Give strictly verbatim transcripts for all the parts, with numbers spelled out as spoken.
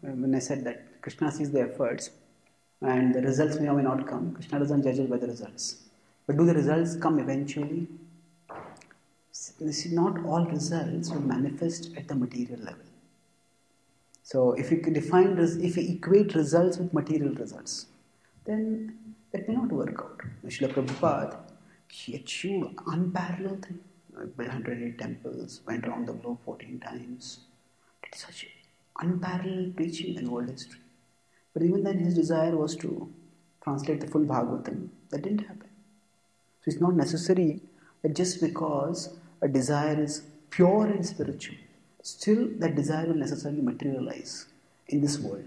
when I said that Krishna sees the efforts and the results may or may not come. Krishna doesn't judge us by the results. But do the results come eventually? See, not all results will manifest at the material level. So if you define, if you equate results with material results, then that may not work out. Srila Prabhupada, he achieved unparalleled thing. Built one hundred eight temples, went around the globe fourteen times. Did such unparalleled preaching in world history. But even then his desire was to translate the full Bhagavatam. That didn't happen. So it's not necessary that just because a desire is pure and spiritual, still that desire will necessarily materialize in this world.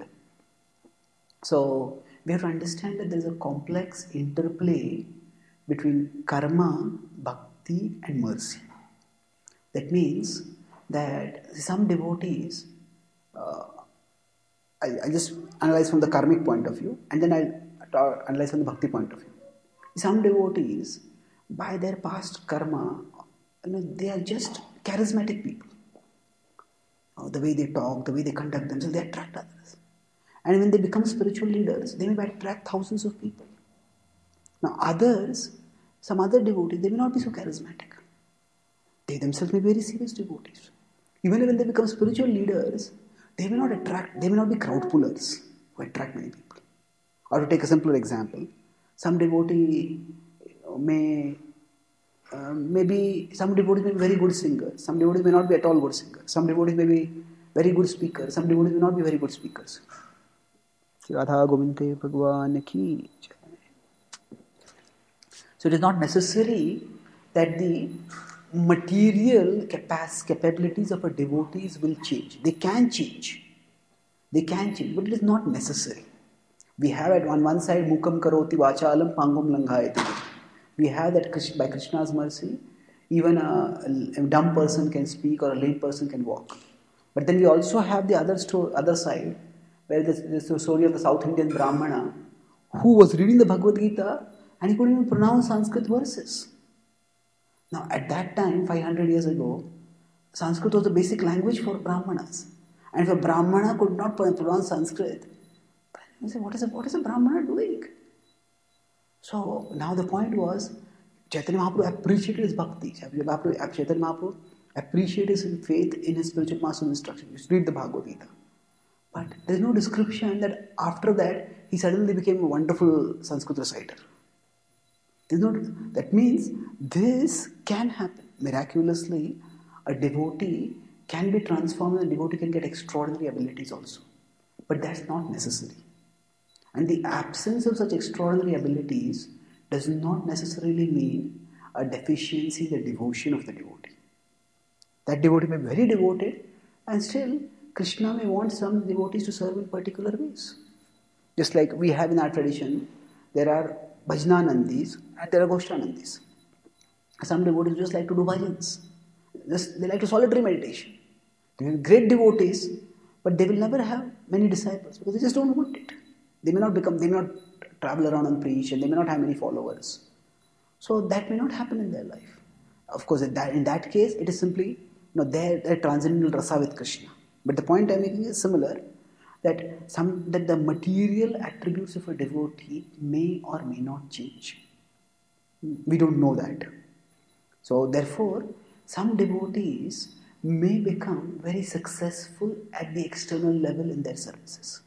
So we have to understand that there is a complex interplay between karma, bhakti and mercy. That means that some devotees, uh, I, I just analyze from the karmic point of view and then I'll analyze from the bhakti point of view. Some devotees, by their past karma, you know, they are just charismatic people. Uh, the way they talk, the way they conduct themselves, they attract others. And when they become spiritual leaders, they may attract thousands of people. Now others, some other devotees, they may not be so charismatic. They themselves may be very serious devotees. Even when they become spiritual leaders, they may not attract, they may not be crowd pullers who attract many people. Or to take a simpler example, some devotee may, uh, maybe some devotees may be very good singers, some devotees may not be at all good singers, some devotees may be very good speakers, some devotees may not be very good speakers. Radha Govinde Bhagwan ki jai. So it is not necessary that the material capabilities of a devotees will change. They can change. They can change, but it is not necessary. We have at on one side Mukam Karoti Vachalam Pangum Langhayati. We have that by Krishna's mercy, even a, a dumb person can speak or a lame person can walk. But then we also have the other sto- other side, where there's the story of the South Indian Brahmana who was reading the Bhagavad Gita and he couldn't even pronounce Sanskrit verses. Now at that time, five hundred years ago, Sanskrit was the basic language for Brahmanas. And if a Brahmana could not pronounce Sanskrit, you say, what is a, what is a Brahmana doing? So now the point was, Chaitanya Mahaprabhu appreciated his bhakti. Chaitanya Mahaprabhu appreciated his faith in his spiritual master's instruction. You read the Bhagavad Gita. But there is no description that after that he suddenly became a wonderful Sanskrit reciter. No, that means this can happen. Miraculously, a devotee can be transformed and a devotee can get extraordinary abilities also. But that's not necessary. And the absence of such extraordinary abilities does not necessarily mean a deficiency in the devotion of the devotee. That devotee may be very devoted and still Krishna may want some devotees to serve in particular ways. Just like we have in our tradition, there are Bhajananandis and there are Goshtanandis. Some devotees just like to do bhajans. Just, they like to solitary meditation. They are great devotees, but they will never have many disciples because they just don't want it. They may not become, they may not travel around and preach, and they may not have many followers. So that may not happen in their life. Of course, in that, in that case, it is simply, you know, their, their transcendental rasa with Krishna. But the point I am making is similar, that some that the material attributes of a devotee may or may not change. We don't know that. So therefore, some devotees may become very successful at the external level in their services.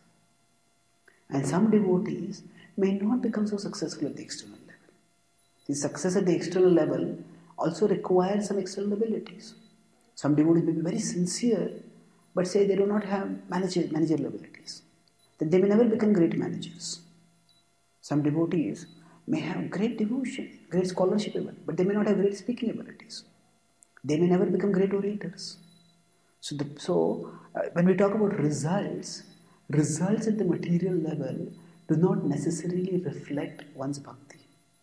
And some devotees may not become so successful at the external level. The success at the external level also requires some external abilities. Some devotees may be very sincere, but say they do not have manager, managerial abilities. Then they may never become great managers. Some devotees may have great devotion, great scholarship ability, but they may not have great speaking abilities. They may never become great orators. So, the, so uh, when we talk about results, results at the material level do not necessarily reflect one's bhakti.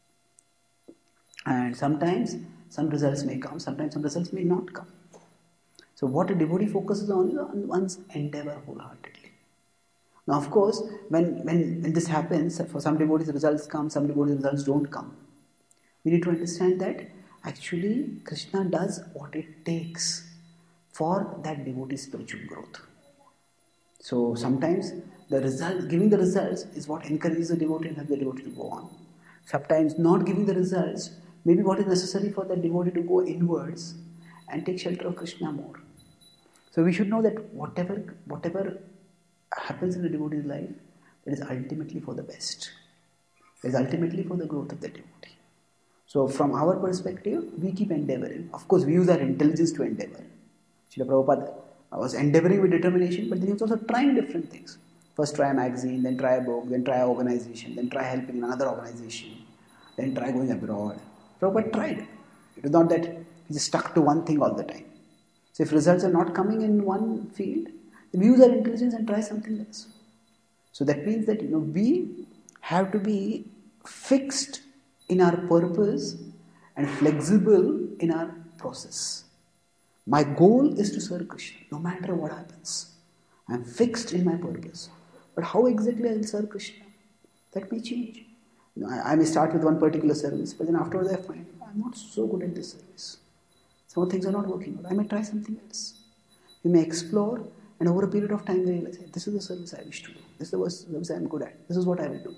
And sometimes some results may come, sometimes some results may not come. So what a devotee focuses on is on one's endeavor wholeheartedly. Now of course, when, when, when this happens, for some devotees results come, some devotees results don't come. We need to understand that actually Krishna does what it takes for that devotee's spiritual growth. So sometimes the result, giving the results is what encourages the devotee and helps the devotee to go on. Sometimes not giving the results may be what is necessary for the devotee to go inwards and take shelter of Krishna more. So we should know that whatever whatever happens in the devotee's life, it is ultimately for the best. It is ultimately for the growth of the devotee. So from our perspective, we keep endeavoring. Of course, we use our intelligence to endeavor. Srila Prabhupada was endeavoring with determination, but then he was also trying different things. First try a magazine, then try a book, then try an organization, then try helping in another organization, then try going abroad. Prabhupada tried. It was not that he just stuck to one thing all the time. So if results are not coming in one field, then we use our intelligence and try something else. So that means that you know we have to be fixed in our purpose and flexible in our process. My goal is to serve Krishna, no matter what happens. I am fixed in my purpose. But how exactly I will serve Krishna? That may change. You know, I, I may start with one particular service, but then afterwards I find I am not so good at this service. Some things are not working out. I may try something else. You may explore, and over a period of time, you realize, hey, this is the service I wish to do. This is the service I am good at. This is what I will do.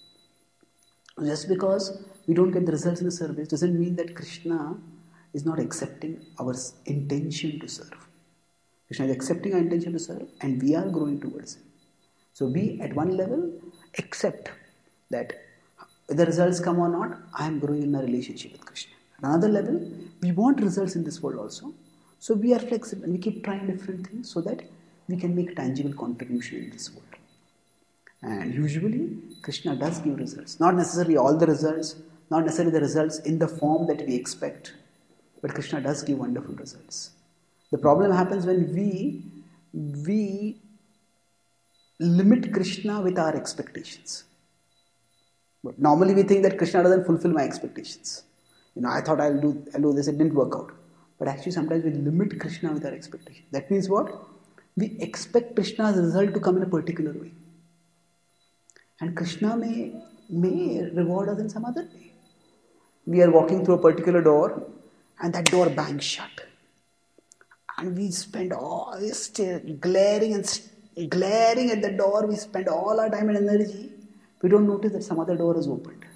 Just because we don't get the results in the service doesn't mean that Krishna is not accepting our intention to serve. Krishna is accepting our intention to serve, and we are growing towards it. So we, at one level, accept that whether results come or not, I am growing in my relationship with Krishna. At another level, we want results in this world also. So we are flexible and we keep trying different things so that we can make tangible contribution in this world. And usually, Krishna does give results. Not necessarily all the results, not necessarily the results in the form that we expect, but Krishna does give wonderful results. The problem happens when we, we limit Krishna with our expectations. But normally we think that Krishna doesn't fulfill my expectations. You know, I thought I'll do, I'll do this, it didn't work out. But actually sometimes we limit Krishna with our expectations. That means what? We expect Krishna's result to come in a particular way. And Krishna may, may reward us in some other way. We are walking through a particular door and that door bangs shut. And we spend all this glaring and st- glaring at the door. We spend all our time and energy. We don't notice that some other door is opened.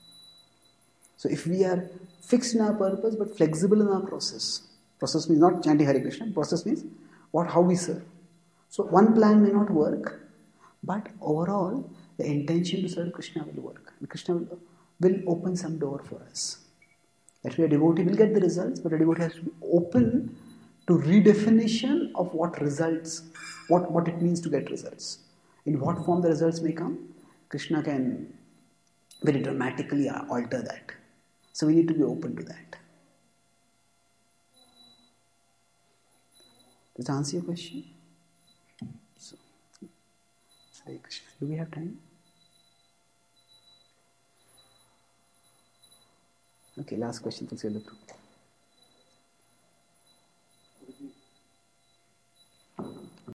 So if we are fixed in our purpose but flexible in our process, process means not chanting Hare Krishna, process means what how we serve. So one plan may not work, but overall the intention to serve Krishna will work. And Krishna will, will open some door for us. That way a devotee will get the results, but a devotee has to be open to redefinition of what results, what, what it means to get results. In what form the results may come, Krishna can very dramatically alter that. So we need to be open to that. Does that answer your question? So, Hare Krishna. Do we have time? Okay, last question. Let's go through.